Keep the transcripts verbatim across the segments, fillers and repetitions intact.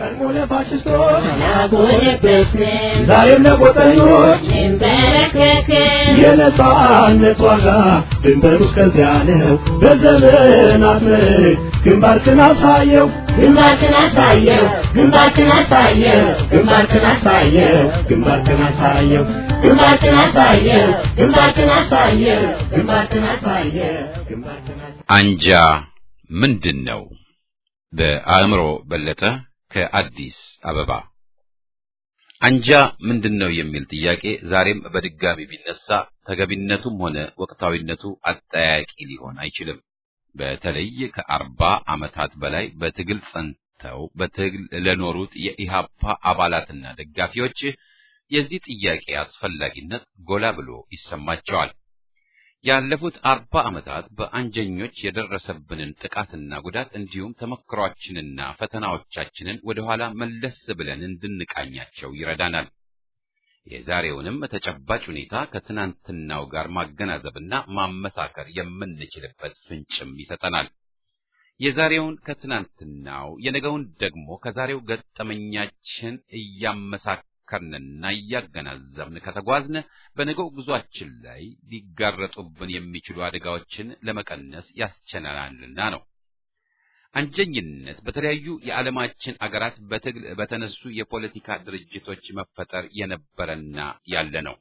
ቀድሞለ ፋሽስቶች ዛሬም ለቆጠኞች የነጻነት ዋጋ ድንበሩ እስከዚያ ነው። በዘመናት ግንባርክን አሳየው ግንባርክን አሳየው ግንባርክን አሳየው ግንባርክን አሳየው ግንባርክን አሳየው ግንባርክን አሳየው ግንባርክን አሳየው ግንባርክን አሳየው ግንባርክን አንጃ ምንድነው? በአእምሮ በለጠ ከአዲስ አበባ። አንጃ ምንድነው የሚል ጥያቄ ዛሬም በድጋሚ ቢነሳ ተገቢነቱም ሆነ ወቅታዊነቱ አጠያቂ ሊሆን አይችልም። በተለይ ከአርባ ዓመታት በላይ በትግል ጸንተው በትግል ለኖሩት የኢሃፓ አባላትና ደጋፊዎች የዚህ ጥያቄ አስፈላጊነት ጎላ ብሎ ይሰማቸዋል። ያለፉት አርባ ዓመታት በአንጀኞች የደረሰብንን ጥቃትና ጉዳት እንዲሁም ተመክሯችንና ፈተናዎቻችንን ወደ ኋላ መለስ ብለን እንድንቃኛቸው ይረዳናል። የዛሬውንም ተጨባጭ ሁኔታ ከትናንትናው ጋር ማገናዘብና ማመሳከር የምንችልበት ፍንጭም ይሰጠናል። የዛሬውን ከትናንትናው የነገውን ደግሞ ከዛሬው ገጠመኛችን እያመሳከርንና እያገናዘብን ከተጓዝን በነገው ጉዟችን ላይ ሊጋረጡብን የሚችሉ አደጋዎችን ለመቀነስ ያስችለናልና ነው። አንጀኝነት በተለያዩ የዓለማችን አገራት በትግል በተነሱ የፖለቲካ ድርጅቶች መፈጠር የነበረና ያለ ነው።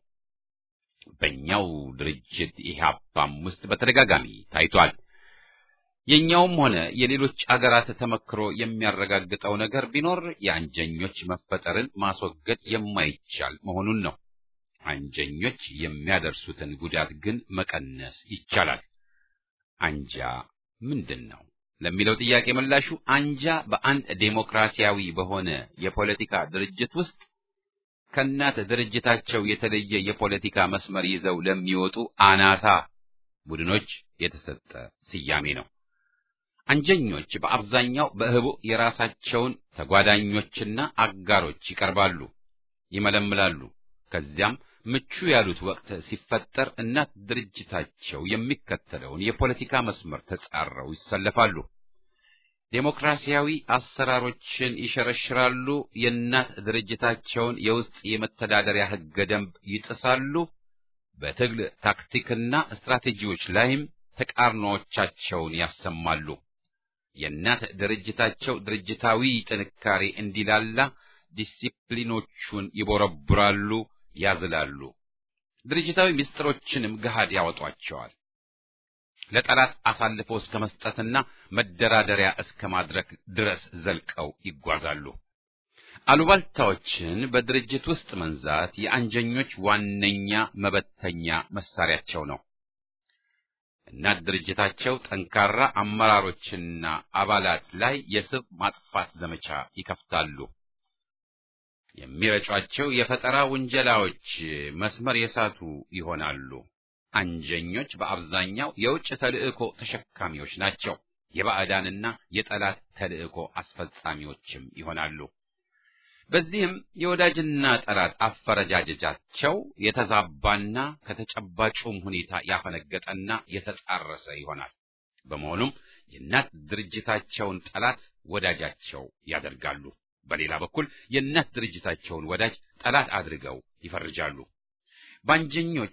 በእኛው ድርጅት ኢህአፓም ውስጥ በተደጋጋሚ ታይቷል። የኛውም ሆነ የሌሎች አገራት ተመክሮ የሚያረጋግጠው ነገር ቢኖር የአንጀኞች መፈጠርን ማስወገድ የማይቻል መሆኑን ነው። አንጀኞች የሚያደርሱትን ጉዳት ግን መቀነስ ይቻላል። አንጃ ምንድነው ለሚለው ጥያቄ ምላሹ አንጃ በአንድ ዴሞክራሲያዊ በሆነ የፖለቲካ ድርጅት ውስጥ ከናት ድርጅታቸው የተለየ የፖለቲካ መስመር ይዘው ለሚወጡ አናሳ ቡድኖች የተሰጠ ስያሜ ነው። አንጀኞች በአብዛኛው በህቡ የራሳቸውን ተጓዳኞችና አጋሮች ይቀርባሉ፣ ይመለምላሉ። ከዚያም ምቹ ያሉት ወቅት ሲፈጠር እናት ድርጅታቸው የሚከተለውን የፖለቲካ መስመር ተጻረው ይሰለፋሉ። ዴሞክራሲያዊ አሰራሮችን ይሸረሽራሉ። የእናት ድርጅታቸውን የውስጥ የመተዳደሪያ ህገ ደንብ ይጥሳሉ። በትግል ታክቲክና ስትራቴጂዎች ላይም ተቃርኖዎቻቸውን ያሰማሉ። የእናት ድርጅታቸው ድርጅታዊ ጥንካሬ እንዲላላ ዲሲፕሊኖቹን ይቦረብራሉ፣ ያዝላሉ። ድርጅታዊ ምስጢሮችንም ገሃድ ያወጧቸዋል። ለጠላት አሳልፈው እስከ መስጠትና መደራደሪያ እስከ ማድረግ ድረስ ዘልቀው ይጓዛሉ። አሉባልታዎችን በድርጅት ውስጥ መንዛት የአንጀኞች ዋነኛ መበተኛ መሳሪያቸው ነው። እናት ድርጅታቸው ጠንካራ አመራሮችና አባላት ላይ የስብ ማጥፋት ዘመቻ ይከፍታሉ። የሚረጯቸው የፈጠራ ውንጀላዎች መስመር የሳቱ ይሆናሉ። አንጀኞች በአብዛኛው የውጭ ተልእኮ ተሸካሚዎች ናቸው። የባዕዳንና የጠላት ተልእኮ አስፈጻሚዎችም ይሆናሉ። በዚህም የወዳጅና ጠላት አፈረጃጀጃቸው የተዛባና ከተጨባጩም ሁኔታ ያፈነገጠና የተጻረሰ ይሆናል። በመሆኑም የእናት ድርጅታቸውን ጠላት ወዳጃቸው ያደርጋሉ። በሌላ በኩል የእናት ድርጅታቸውን ወዳጅ ጠላት አድርገው ይፈርጃሉ። ባንጀኞች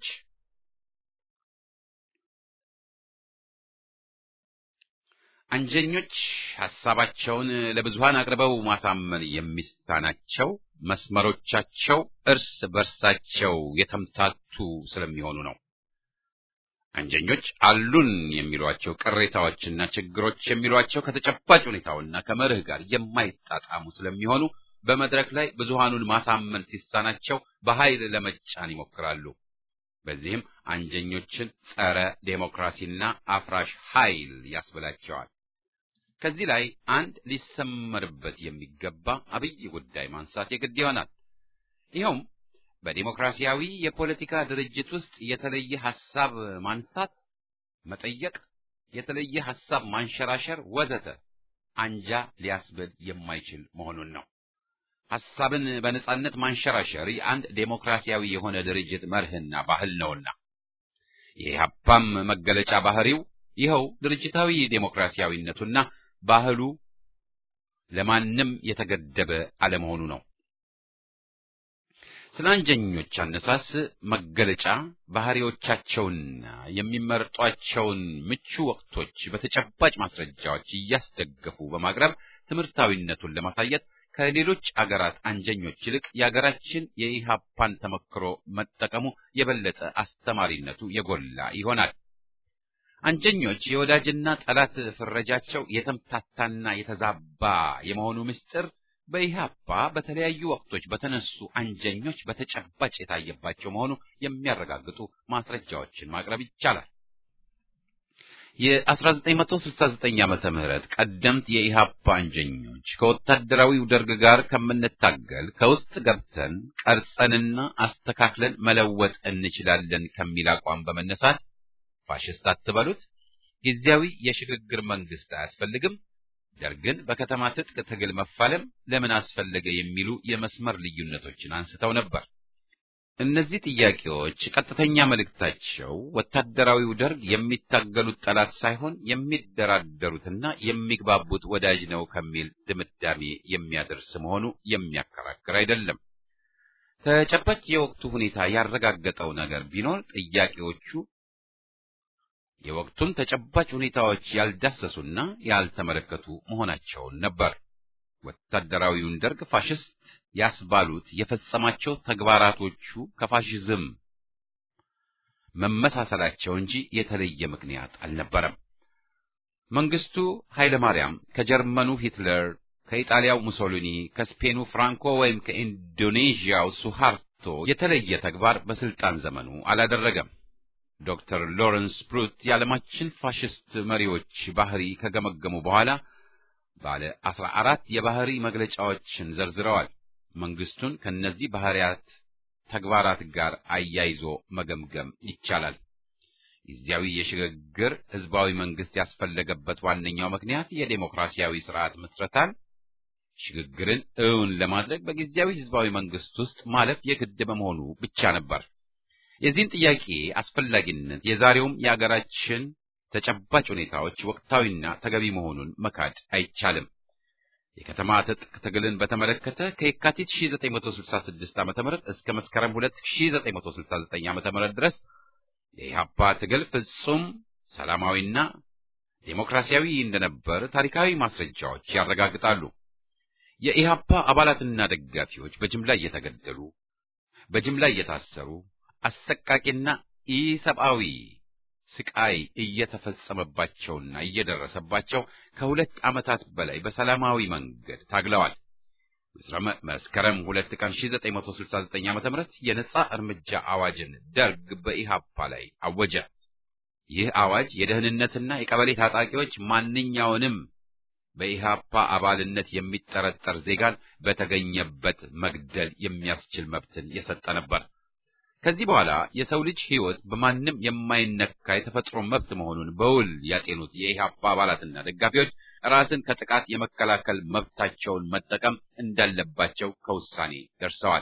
አንጀኞች ሐሳባቸውን ለብዙሃን አቅርበው ማሳመን የሚሳናቸው መስመሮቻቸው እርስ በርሳቸው የተምታቱ ስለሚሆኑ ነው። አንጀኞች አሉን የሚሏቸው ቅሬታዎችና ችግሮች የሚሏቸው ከተጨባጭ ሁኔታውና ከመርህ ጋር የማይጣጣሙ ስለሚሆኑ በመድረክ ላይ ብዙሃኑን ማሳመን ሲሳናቸው በኃይል ለመጫን ይሞክራሉ። በዚህም አንጀኞችን ጸረ ዴሞክራሲና አፍራሽ ኃይል ያስብላቸዋል። ከዚህ ላይ አንድ ሊሰመርበት የሚገባ አብይ ጉዳይ ማንሳት የግድ ይሆናል። ይኸውም በዲሞክራሲያዊ የፖለቲካ ድርጅት ውስጥ የተለየ ሐሳብ ማንሳት፣ መጠየቅ፣ የተለየ ሐሳብ ማንሸራሸር ወዘተ አንጃ ሊያስብል የማይችል መሆኑን ነው። ሐሳብን በነጻነት ማንሸራሸር የአንድ ዴሞክራሲያዊ የሆነ ድርጅት መርህና ባህል ነውና የኢህአፓም መገለጫ ባህሪው ይኸው ድርጅታዊ ዴሞክራሲያዊነቱና ባህሉ ለማንም የተገደበ አለመሆኑ ነው። ስለ አንጀኞች አነሳስ መገለጫ ባህሪዎቻቸውና የሚመርጧቸውን ምቹ ወቅቶች በተጨባጭ ማስረጃዎች እያስደገፉ በማቅረብ ትምህርታዊነቱን ለማሳየት ከሌሎች አገራት አንጀኞች ይልቅ የአገራችን የኢሃፓን ተመክሮ መጠቀሙ የበለጠ አስተማሪነቱ የጎላ ይሆናል። አንጀኞች የወዳጅና ጠላት ፍረጃቸው የተምታታና የተዛባ የመሆኑ ምስጢር በኢሃፓ በተለያዩ ወቅቶች በተነሱ አንጀኞች በተጨባጭ የታየባቸው መሆኑ የሚያረጋግጡ ማስረጃዎችን ማቅረብ ይቻላል። የ1969 ዓመተ ምህረት ቀደምት የኢሃፓ አንጀኞች ከወታደራዊው ደርግ ጋር ከምንታገል ከውስጥ ገብተን ቀርጸንና አስተካክለን መለወጥ እንችላለን ከሚል አቋም በመነሳት ፋሽስት አትበሉት፣ ጊዜያዊ የሽግግር መንግስት አያስፈልግም፣ ደርግን በከተማ ትጥቅ ትግል መፋለም ለምን አስፈለገ የሚሉ የመስመር ልዩነቶችን አንስተው ነበር። እነዚህ ጥያቄዎች ቀጥተኛ መልእክታቸው ወታደራዊው ደርግ የሚታገሉት ጠላት ሳይሆን የሚደራደሩትና የሚግባቡት ወዳጅ ነው ከሚል ድምዳሜ የሚያደርስ መሆኑ የሚያከራክር አይደለም። ተጨባጭ የወቅቱ ሁኔታ ያረጋገጠው ነገር ቢኖር ጥያቄዎቹ የወቅቱን ተጨባጭ ሁኔታዎች ያልዳሰሱና ያልተመለከቱ መሆናቸውን ነበር። ወታደራዊውን ደርግ ፋሽስት ያስባሉት የፈጸማቸው ተግባራቶቹ ከፋሽዝም መመሳሰላቸው እንጂ የተለየ ምክንያት አልነበረም። መንግስቱ ኃይለ ማርያም ከጀርመኑ ሂትለር፣ ከኢጣሊያው ሙሶሊኒ፣ ከስፔኑ ፍራንኮ ወይም ከኢንዶኔዥያው ሱሃርቶ የተለየ ተግባር በስልጣን ዘመኑ አላደረገም። ዶክተር ሎረንስ ብሩት የዓለማችን ፋሽስት መሪዎች ባህሪ ከገመገሙ በኋላ ባለ አስራ አራት የባህሪ መግለጫዎችን ዘርዝረዋል። መንግስቱን ከነዚህ ባህሪያት ተግባራት ጋር አያይዞ መገምገም ይቻላል። ጊዜያዊ የሽግግር ህዝባዊ መንግስት ያስፈለገበት ዋነኛው ምክንያት የዴሞክራሲያዊ ስርዓት ምስረታን ሽግግርን እውን ለማድረግ በጊዜያዊ ህዝባዊ መንግስት ውስጥ ማለፍ የግድ በመሆኑ ብቻ ነበር። የዚህን ጥያቄ አስፈላጊነት የዛሬውም የአገራችን ተጨባጭ ሁኔታዎች ወቅታዊና ተገቢ መሆኑን መካድ አይቻልም። የከተማ ትጥቅ ትግልን በተመለከተ ከየካቲት ሺህ ዘጠኝ መቶ ስልሳ ስድስት ዓመተ ምህረት እስከ መስከረም ሁለት ሺህ ዘጠኝ መቶ ስልሳ ዘጠኝ ዓመተ ምህረት ድረስ የኢሃፓ ትግል ፍጹም ሰላማዊና ዴሞክራሲያዊ እንደነበር ታሪካዊ ማስረጃዎች ያረጋግጣሉ። የኢሃፓ አባላትና ደጋፊዎች በጅምላ እየተገደሉ፣ በጅምላ እየታሰሩ፣ አሰቃቂና ኢሰብአዊ ስቃይ እየተፈጸመባቸውና እየደረሰባቸው ከሁለት ዓመታት በላይ በሰላማዊ መንገድ ታግለዋል። መስከረም ሁለት ቀን ሺህ ዘጠኝ መቶ ስልሳ ዘጠኝ ዓመተ ምህረት የነጻ እርምጃ አዋጅን ደርግ በኢሃፓ ላይ አወጀ። ይህ አዋጅ የደህንነትና የቀበሌ ታጣቂዎች ማንኛውንም በኢሃፓ አባልነት የሚጠረጠር ዜጋን በተገኘበት መግደል የሚያስችል መብትን የሰጠ ነበር። ከዚህ በኋላ የሰው ልጅ ሕይወት በማንም የማይነካ የተፈጥሮ መብት መሆኑን በውል ያጤኑት የኢሃፓ አባላትና ደጋፊዎች ራስን ከጥቃት የመከላከል መብታቸውን መጠቀም እንዳለባቸው ከውሳኔ ደርሰዋል።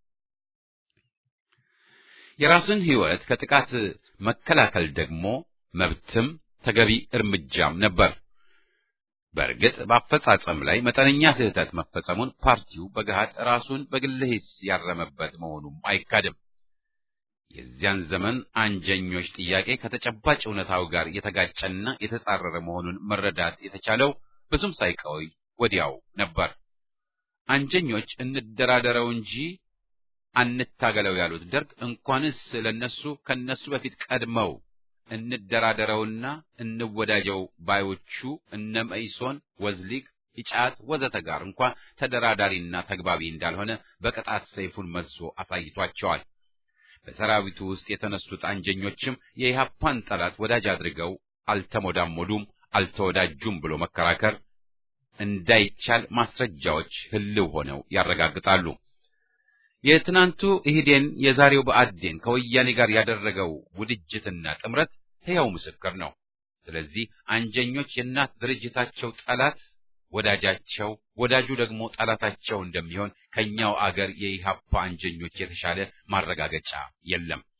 የራስን ሕይወት ከጥቃት መከላከል ደግሞ መብትም ተገቢ እርምጃም ነበር። በእርግጥ በአፈጻጸም ላይ መጠነኛ ስህተት መፈጸሙን ፓርቲው በገሃድ ራሱን በግል ሂስ ያረመበት መሆኑም አይካድም። የዚያን ዘመን አንጀኞች ጥያቄ ከተጨባጭ እውነታው ጋር የተጋጨና የተጻረረ መሆኑን መረዳት የተቻለው ብዙም ሳይቆይ ወዲያው ነበር። አንጀኞች እንደራደረው እንጂ አንታገለው ያሉት ደርግ እንኳንስ ለነሱ ከነሱ በፊት ቀድመው እንደራደረውና እንወዳጀው ባዮቹ እነ መኢሶን፣ ወዝሊግ፣ ኢጫት ወዘተ ጋር እንኳን ተደራዳሪና ተግባቢ እንዳልሆነ በቅጣት ሰይፉን መዞ አሳይቷቸዋል። በሰራዊቱ ውስጥ የተነሱት አንጀኞችም የኢሃፓን ጠላት ወዳጅ አድርገው አልተሞዳሞዱም፣ አልተወዳጁም ብሎ መከራከር እንዳይቻል ማስረጃዎች ህልው ሆነው ያረጋግጣሉ። የትናንቱ ኢህዴን የዛሬው ብአዴን ከወያኔ ጋር ያደረገው ውድጅትና ጥምረት ሕያው ምስክር ነው። ስለዚህ አንጀኞች የእናት ድርጅታቸው ጠላት ወዳጃቸው፣ ወዳጁ ደግሞ ጠላታቸው እንደሚሆን ከኛው አገር የኢሃፓ አንጀኞች የተሻለ ማረጋገጫ የለም።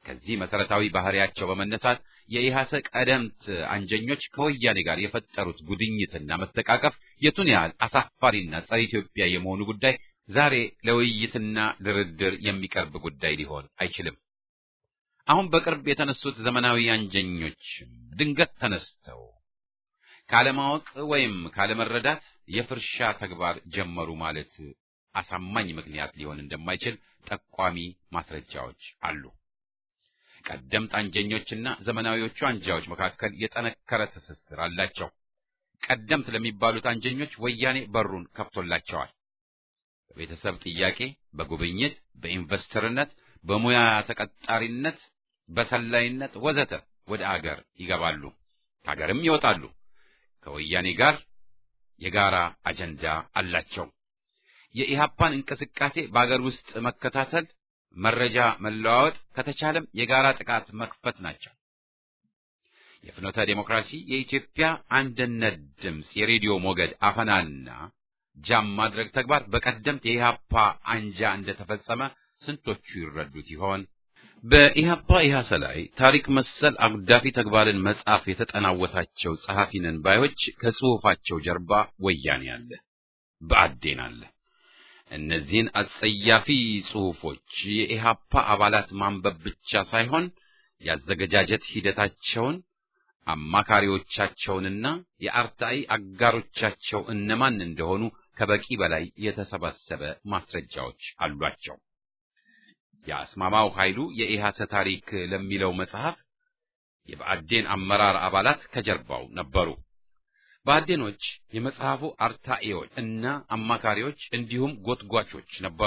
ከዚህ መሰረታዊ ባህሪያቸው በመነሳት የኢሃሰ ቀደምት አንጀኞች ከወያኔ ጋር የፈጠሩት ጉድኝትና መተቃቀፍ የቱን ያህል አሳፋሪና ጸረ ኢትዮጵያ የመሆኑ ጉዳይ ዛሬ ለውይይትና ድርድር የሚቀርብ ጉዳይ ሊሆን አይችልም። አሁን በቅርብ የተነሱት ዘመናዊ አንጀኞች ድንገት ተነስተው ካለማወቅ ወይም ካለመረዳት የፍርሻ ተግባር ጀመሩ ማለት አሳማኝ ምክንያት ሊሆን እንደማይችል ጠቋሚ ማስረጃዎች አሉ። ቀደምት አንጀኞችና ዘመናዊዎቹ አንጃዎች መካከል የጠነከረ ትስስር አላቸው። ቀደምት ለሚባሉት አንጀኞች ወያኔ በሩን ከፍቶላቸዋል። በቤተሰብ ጥያቄ፣ በጉብኝት፣ በኢንቨስተርነት፣ በሙያ ተቀጣሪነት፣ በሰላይነት ወዘተ ወደ አገር ይገባሉ፣ ከአገርም ይወጣሉ። ከወያኔ ጋር የጋራ አጀንዳ አላቸው። የኢሃፓን እንቅስቃሴ በአገር ውስጥ መከታተል፣ መረጃ መለዋወጥ፣ ከተቻለም የጋራ ጥቃት መክፈት ናቸው። የፍኖተ ዴሞክራሲ የኢትዮጵያ አንድነት ድምፅ የሬዲዮ ሞገድ አፈናና ጃም ማድረግ ተግባር በቀደምት የኢሃፓ አንጃ እንደተፈጸመ ስንቶቹ ይረዱት ይሆን? በኢሃፓ ኢሃሰ ላይ ታሪክ መሰል አጉዳፊ ተግባርን መጻፍ የተጠናወታቸው ጸሐፊ ነን ባዮች ከጽሑፋቸው ጀርባ ወያኔ አለ፣ ብአዴን አለ። እነዚህን አጸያፊ ጽሑፎች የኢሃፓ አባላት ማንበብ ብቻ ሳይሆን ያዘገጃጀት ሂደታቸውን፣ አማካሪዎቻቸውንና የአርታኢ አጋሮቻቸው እነማን እንደሆኑ ከበቂ በላይ የተሰባሰበ ማስረጃዎች አሏቸው። የአስማማው ኃይሉ የኢሃሰ ታሪክ ለሚለው መጽሐፍ የብአዴን አመራር አባላት ከጀርባው ነበሩ። ብአዴኖች የመጽሐፉ አርታኢዎች እና አማካሪዎች እንዲሁም ጎትጓቾች ነበሩ።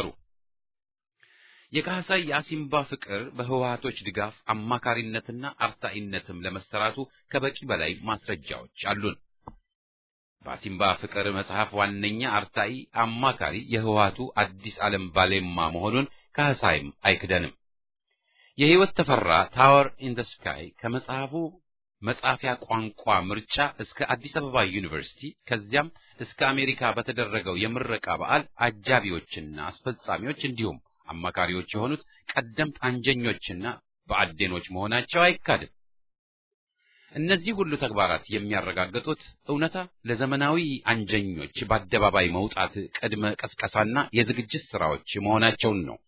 የካህሳይ የአሲምባ ፍቅር በህወሓቶች ድጋፍ አማካሪነትና አርታኢነትም ለመሰራቱ ከበቂ በላይ ማስረጃዎች አሉን። በአሲምባ ፍቅር መጽሐፍ ዋነኛ አርታኢ አማካሪ የህወሓቱ አዲስ ዓለም ባሌማ መሆኑን ካህሳይም አይክደንም። የህይወት ተፈራ ታወር ኢን ዘ ስካይ ከመጽሐፉ መጻፊያ ቋንቋ ምርጫ እስከ አዲስ አበባ ዩኒቨርሲቲ ከዚያም እስከ አሜሪካ በተደረገው የምረቃ በዓል አጃቢዎችና አስፈጻሚዎች እንዲሁም አማካሪዎች የሆኑት ቀደምት አንጀኞችና ብአዴኖች መሆናቸው አይካድም። እነዚህ ሁሉ ተግባራት የሚያረጋግጡት እውነታ ለዘመናዊ አንጀኞች በአደባባይ መውጣት ቅድመ ቀስቀሳና የዝግጅት ስራዎች መሆናቸውን ነው።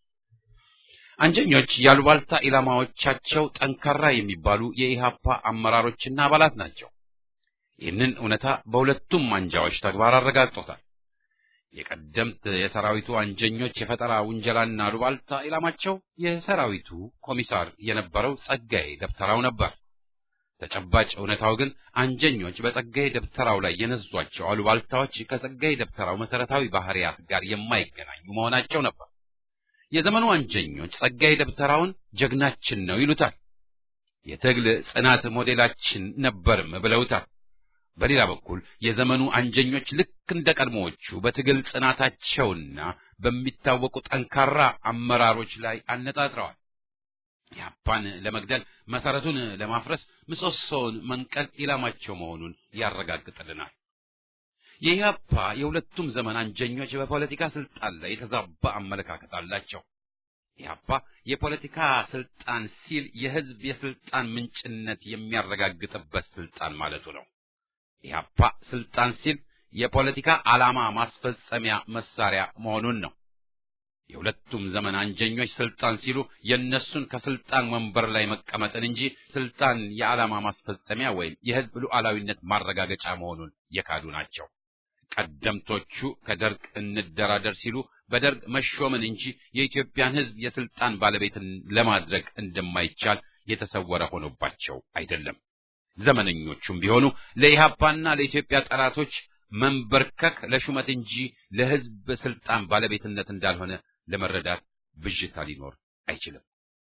አንጀኞች ያሉባልታ ኢላማዎቻቸው ጠንካራ የሚባሉ የኢሃፓ አመራሮችና አባላት ናቸው። ይህንን እውነታ በሁለቱም አንጃዎች ተግባር አረጋግጦታል። የቀደምት የሰራዊቱ አንጀኞች የፈጠራ ውንጀላና አሉባልታ ኢላማቸው የሰራዊቱ ኮሚሳር የነበረው ጸጋዬ ደብተራው ነበር። ተጨባጭ እውነታው ግን አንጀኞች በጸጋዬ ደብተራው ላይ የነዟቸው አሉባልታዎች ከጸጋዬ ደብተራው መሰረታዊ ባህሪያት ጋር የማይገናኙ መሆናቸው ነበር። የዘመኑ አንጀኞች ጸጋዬ ደብተራውን ጀግናችን ነው ይሉታል። የትግል ጽናት ሞዴላችን ነበርም ብለውታል። በሌላ በኩል የዘመኑ አንጀኞች ልክ እንደ ቀድሞዎቹ በትግል ጽናታቸውና በሚታወቁ ጠንካራ አመራሮች ላይ አነጣጥረዋል። ኢህአፓን ለመግደል መሰረቱን ለማፍረስ ምሰሶውን መንቀል ኢላማቸው መሆኑን ያረጋግጥልናል። የኢህአፓ የሁለቱም ዘመን አንጀኞች በፖለቲካ ስልጣን ላይ የተዛባ አመለካከት አላቸው። ኢህአፓ የፖለቲካ ስልጣን ሲል የህዝብ የስልጣን ምንጭነት የሚያረጋግጥበት ስልጣን ማለቱ ነው። ኢህአፓ ስልጣን ሲል የፖለቲካ ዓላማ ማስፈጸሚያ መሳሪያ መሆኑን ነው። የሁለቱም ዘመን አንጀኞች ስልጣን ሲሉ የነሱን ከስልጣን ወንበር ላይ መቀመጥን እንጂ ስልጣን የዓላማ ማስፈጸሚያ ወይም የህዝብ ሉዓላዊነት ማረጋገጫ መሆኑን የካዱ ናቸው። ቀደምቶቹ ከደርግ እንደራደር ሲሉ በደርግ መሾምን እንጂ የኢትዮጵያን ህዝብ የስልጣን ባለቤትን ለማድረግ እንደማይቻል የተሰወረ ሆኖባቸው አይደለም። ዘመነኞቹም ቢሆኑ ለኢህአፓና ለኢትዮጵያ ጠላቶች መንበርከክ ለሹመት እንጂ ለህዝብ ስልጣን ባለቤትነት እንዳልሆነ ለመረዳት ብዥታ ሊኖር አይችልም።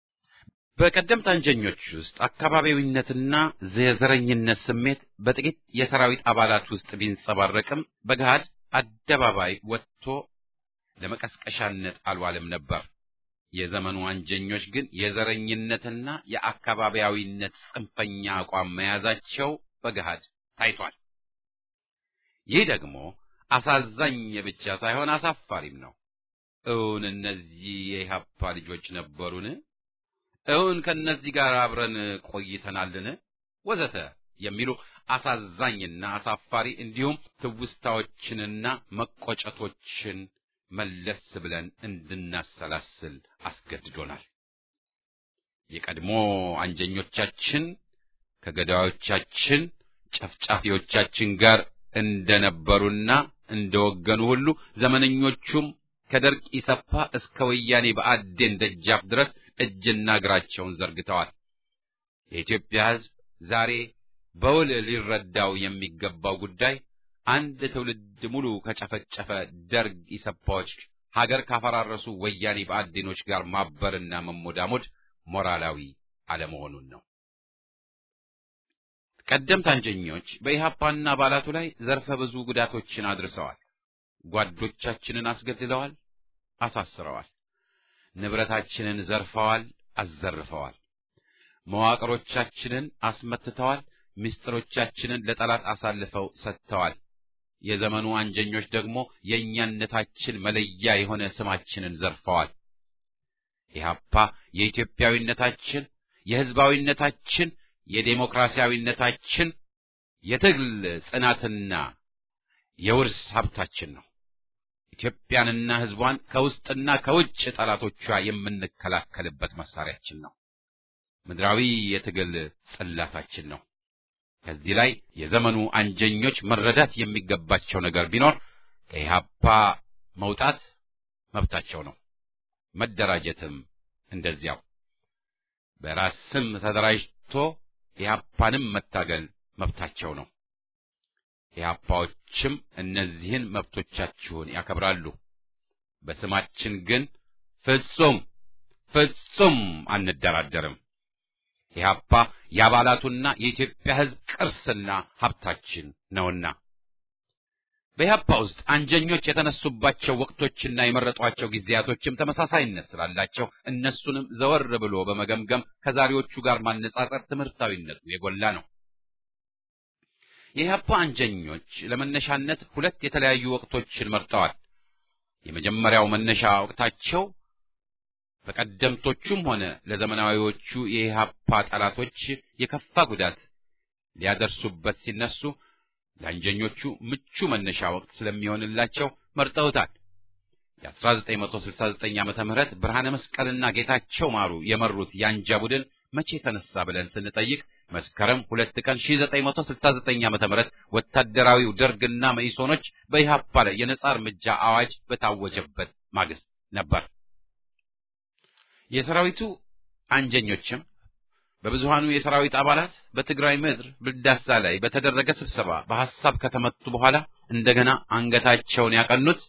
በቀደምት አንጀኞች ውስጥ አካባቢዊነትና የዘረኝነት ስሜት በጥቂት የሰራዊት አባላት ውስጥ ቢንጸባረቅም በገሃድ አደባባይ ወጥቶ ለመቀስቀሻነት አልዋለም ነበር። የዘመኑ አንጀኞች ግን የዘረኝነትና የአካባቢያዊነት ጽንፈኛ አቋም መያዛቸው በገሃድ ታይቷል። ይህ ደግሞ አሳዛኝ ብቻ ሳይሆን አሳፋሪም ነው። እውን እነዚህ የኢህአፓ ልጆች ነበሩን? እውን ከነዚህ ጋር አብረን ቆይተናልን ወዘተ የሚሉ አሳዛኝና አሳፋሪ እንዲሁም ትውስታዎችንና መቆጨቶችን መለስ ብለን እንድናሰላስል አስገድዶናል። የቀድሞ አንጀኞቻችን ከገዳዮቻችን ጨፍጫፊዎቻችን ጋር እንደነበሩና እንደወገኑ ሁሉ ዘመነኞቹም ከደርግ ኢሰፓ እስከ ወያኔ በአዴን ደጃፍ ድረስ እጅና እግራቸውን ዘርግተዋል። የኢትዮጵያ ሕዝብ ዛሬ በውል ሊረዳው የሚገባው ጉዳይ አንድ ትውልድ ሙሉ ከጨፈጨፈ ደርግ ኢሰፓዎች ሀገር ካፈራረሱ ወያኔ በአዴኖች ጋር ማበርና መሞዳሞድ ሞራላዊ አለመሆኑን ነው። ቀደምት አንጀኞች በኢህአፓና አባላቱ ላይ ዘርፈ ብዙ ጉዳቶችን አድርሰዋል። ጓዶቻችንን አስገድለዋል፣ አሳስረዋል። ንብረታችንን ዘርፈዋል፣ አዘርፈዋል። መዋቅሮቻችንን አስመትተዋል፣ ምስጢሮቻችንን ለጠላት አሳልፈው ሰጥተዋል። የዘመኑ አንጀኞች ደግሞ የእኛነታችን መለያ የሆነ ስማችንን ዘርፈዋል። ኢህአፓ የኢትዮጵያዊነታችን፣ የህዝባዊነታችን፣ የዴሞክራሲያዊነታችን የትግል ጽናትና የውርስ ሀብታችን ነው። ኢትዮጵያንና ህዝቧን ከውስጥና ከውጭ ጠላቶቿ የምንከላከልበት መሳሪያችን ነው። ምድራዊ የትግል ጽላታችን ነው። ከዚህ ላይ የዘመኑ አንጀኞች መረዳት የሚገባቸው ነገር ቢኖር ከኢህአፓ መውጣት መብታቸው ነው። መደራጀትም እንደዚያው። በራስ ስም ተደራጅቶ ኢህአፓንም መታገል መብታቸው ነው። ኢህአፓዎችም እነዚህን መብቶቻችሁን ያከብራሉ። በስማችን ግን ፍጹም ፍጹም አንደራደርም። ኢህአፓ የአባላቱና የኢትዮጵያ ህዝብ ቅርስና ሀብታችን ነውና። በኢህአፓ ውስጥ አንጀኞች የተነሱባቸው ወቅቶችና የመረጧቸው ጊዜያቶችም ተመሳሳይነት ስላላቸው እነሱንም ዘወር ብሎ በመገምገም ከዛሬዎቹ ጋር ማነጻጸር ትምህርታዊነቱ የጎላ ነው። የኢህአፓ አንጀኞች ለመነሻነት ሁለት የተለያዩ ወቅቶችን መርጠዋል። የመጀመሪያው መነሻ ወቅታቸው በቀደምቶቹም ሆነ ለዘመናዊዎቹ የኢህአፓ ጠላቶች የከፋ ጉዳት ሊያደርሱበት ሲነሱ ለአንጀኞቹ ምቹ መነሻ ወቅት ስለሚሆንላቸው መርጠውታል። የአስራ ዘጠኝ መቶ ስልሳ ዘጠኝ ዓመተ ምህረት ብርሃነ መስቀልና ጌታቸው ማሩ የመሩት የአንጃ ቡድን መቼ ተነሳ ብለን ስንጠይቅ መስከረም ሁለት ቀን ሺህ ዘጠኝ መቶ ስልሳ ዘጠኝ ዓመተ ምህረት ወታደራዊው ደርግና መኢሶኖች በኢህአፓ ላይ የነጻ እርምጃ አዋጅ በታወጀበት ማግስት ነበር። የሰራዊቱ አንጀኞችም በብዙሃኑ የሰራዊት አባላት በትግራይ ምድር ብልዳሳ ላይ በተደረገ ስብሰባ በሐሳብ ከተመቱ በኋላ እንደገና አንገታቸውን ያቀኑት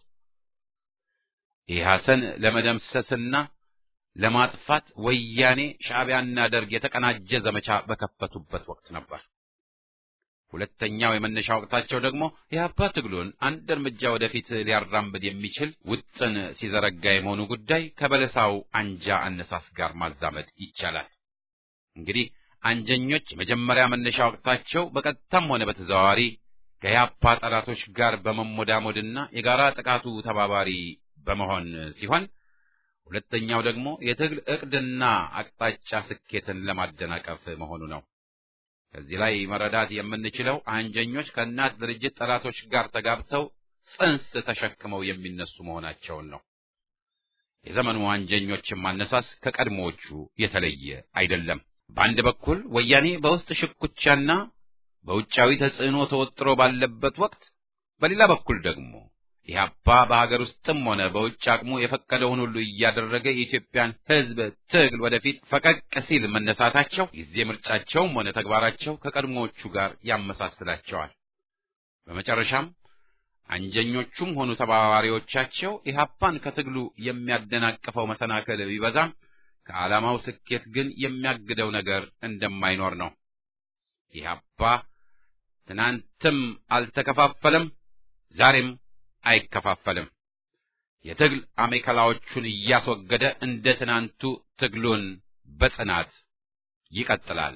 ኢህአሰን ለመደምሰስና ለማጥፋት ወያኔ ሻዕቢያና ደርግ የተቀናጀ ዘመቻ በከፈቱበት ወቅት ነበር። ሁለተኛው የመነሻ ወቅታቸው ደግሞ ኢህአፓ ትግሉን አንድ እርምጃ ወደፊት ሊያራምድ የሚችል ውጥን ሲዘረጋ የመሆኑ ጉዳይ ከበለሳው አንጃ አነሳስ ጋር ማዛመድ ይቻላል። እንግዲህ አንጀኞች መጀመሪያ መነሻ ወቅታቸው በቀጥታም ሆነ በተዘዋዋሪ ከኢህአፓ ጠላቶች ጋር በመሞዳሞድና የጋራ ጥቃቱ ተባባሪ በመሆን ሲሆን፣ ሁለተኛው ደግሞ የትግል ዕቅድና አቅጣጫ ስኬትን ለማደናቀፍ መሆኑ ነው። ከዚህ ላይ መረዳት የምንችለው አንጀኞች ከእናት ድርጅት ጠላቶች ጋር ተጋብተው ጽንስ ተሸክመው የሚነሱ መሆናቸውን ነው። የዘመኑ አንጀኞችም አነሳስ ከቀድሞዎቹ የተለየ አይደለም። በአንድ በኩል ወያኔ በውስጥ ሽኩቻና በውጫዊ ተጽዕኖ ተወጥሮ ባለበት ወቅት፣ በሌላ በኩል ደግሞ ኢህአፓ በሀገር ውስጥም ሆነ በውጭ አቅሙ የፈቀደውን ሁሉ እያደረገ የኢትዮጵያን ሕዝብ ትግል ወደፊት ፈቀቅ ሲል መነሳታቸው ጊዜ ምርጫቸውም ሆነ ተግባራቸው ከቀድሞዎቹ ጋር ያመሳስላቸዋል። በመጨረሻም አንጀኞቹም ሆኑ ተባባሪዎቻቸው ኢህአፓን ከትግሉ የሚያደናቅፈው መሰናክል ቢበዛም ከዓላማው ስኬት ግን የሚያግደው ነገር እንደማይኖር ነው። ኢህአፓ ትናንትም አልተከፋፈለም፣ ዛሬም አይከፋፈልም። የትግል አሜከላዎቹን እያስወገደ እንደ ትናንቱ ትግሉን በጽናት ይቀጥላል።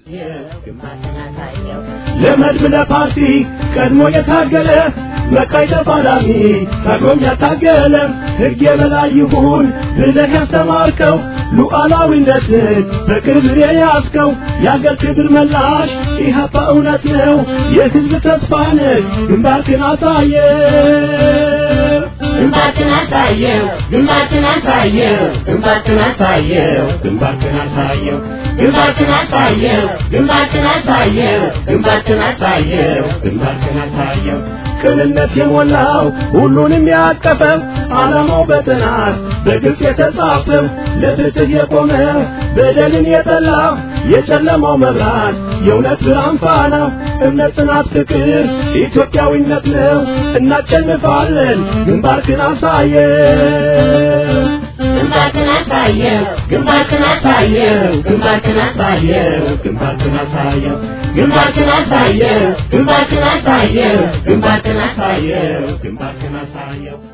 ለመድብ ለፓርቲ ቀድሞ የታገለ መካይ ተፋላሚ ታግሎም ያታገለ ሕግ የበላይ ይሁን ብለህ ያስተማርከው ሉዓላዊነትን በክብር የያዝከው የአገር ክብር መላሽ ኢህአፓ እውነት ነው የሕዝብ ተስፋ ነህ ግንባርክን አሳየ ግንባርክን አሳየው ግንባርክን አሳየው ግንባርክን አሳየው ግንባርክን አሳየው ግንባርክን አሳየው ግንባርክን አሳየው ግንባርክን አሳየው ግንባርክን አሳየው ቅንነት የሞላው ሁሉንም ያቀፈው ዓላማው በጥናት በግልጽ የተጻፈው ለፍትህ የቆመ በደልን የጠላ የጨለማው መብራት የእውነት ብርሃን ፋና እምነት ጽናት ፍቅር ኢትዮጵያዊነት ነው እናሸንፋለን ግንባርክን አሳየው ግንባርክን አሳየው ግንባርክን አሳየው ግንባርክን አሳየው ግንባርክን አሳየው ግንባርክን አሳየው ግንባርክን አሳየው ግንባርክን አሳየው ግንባርክን አሳየው